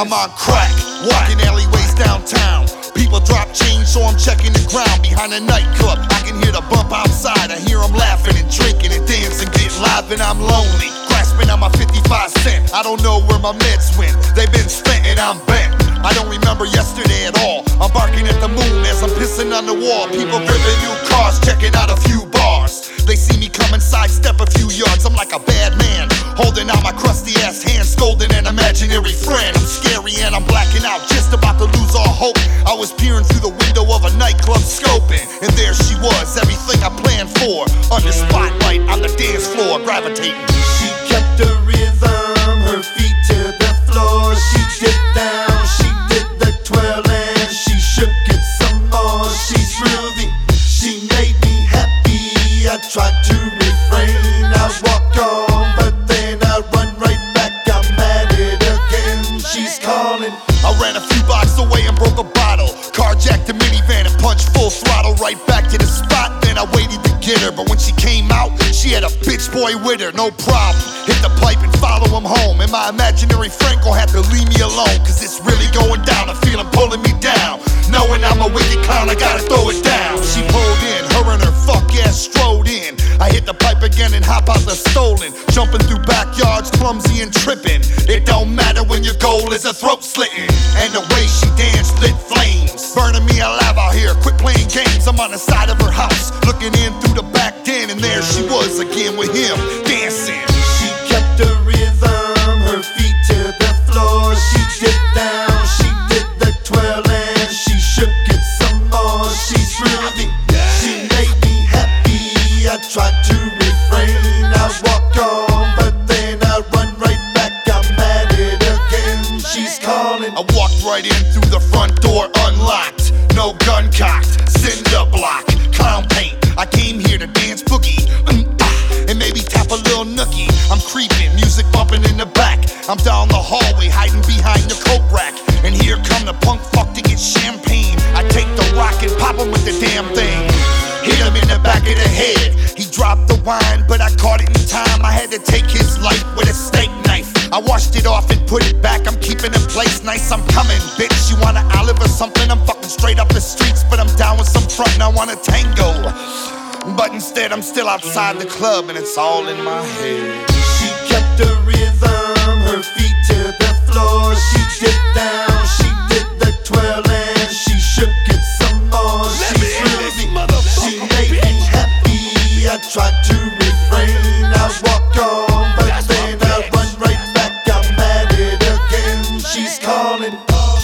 I'm on crack, walking alleyways downtown. People drop change, so I'm checking the ground. Behind a nightclub, I can hear the bump outside. I hear them laughing and drinking and dancing, getting live, and I'm lonely, grasping on my 55 cent. I don't know where my meds went, they've been spent and I'm bent. I don't remember yesterday at all. I'm barking at the moon as I'm pissing on the wall. People gripping new cars, checking out a few bars. They see me coming, sidestep a few yards. I'm like a bad man, holding out my crusty ass hand, scolding an imaginary friend. I'm scary and I'm blacking out, just about to lose all hope. I was peering through the window of a nightclub scoping, and there she was, everything I planned for. Under spotlight on the dance floor, gravitating. She kept the rhythm, her feet to the floor. She did down, she did the twirl, and she shook it some more. She's groovy, she made me happy. I tried to refrain, I walk on, but then I run right back. I'm at it again, she's calling. I ran a few blocks away and broke a bottle, carjacked a minivan and punched full throttle right back to the spot. Then I waited to get her, but when she came out, she had a bitch boy with her, no problem. Hit the pipe and follow him home, and my imaginary friend gon' have to leave me alone, cause it's really going down, I feel him pulling me down. Knowing I'm a wicked clown, I gotta throw it down. She pulled in, her and her fuck ass strode in. I hit the pipe again and hop out the stolen, jumping through backyards, clumsy and tripping. It don't matter when your goal is a throat slitting. And the way she danced lit flames, burning me alive out here. Quit playing games, I'm on the side of her house, looking in through the back den, and there she was again with him, dancing. She kept the rhythm, her feet to the floor. She did down, she did the twirl, and she shook it some more. She's groovy, she made me happy. I tried to refrain, I walk on, but then I run right back. I'm at it again, she's calling. I walked right in through the front door unlocked, no gun cocked, cinder block, clown paint. I came here to dance boogie, and maybe tap a little nookie. I'm creeping, music bumping in the back. I'm down the hallway, hiding behind the coat rack, and here come the punk fuck to get champagne. I take the rock and pop him with the damn thing, hit him in the back of the head. He dropped the wine, but I caught it in time. I had to take his life with a steak knife. I washed it off and put it back. I'm keeping it place nice. I'm coming, bitch. You want an olive or something? I'm fucking straight up the streets, but I'm down with some front and I want a tango. But instead I'm still outside the club and it's all in my head. She kept the rhythm, her feet to the floor. She did down, she did the twirl, and she shook it some more. She's groovy, she made me happy. I tried to refrain, I walk on, but then I run right back. I'm at it again, she's calling.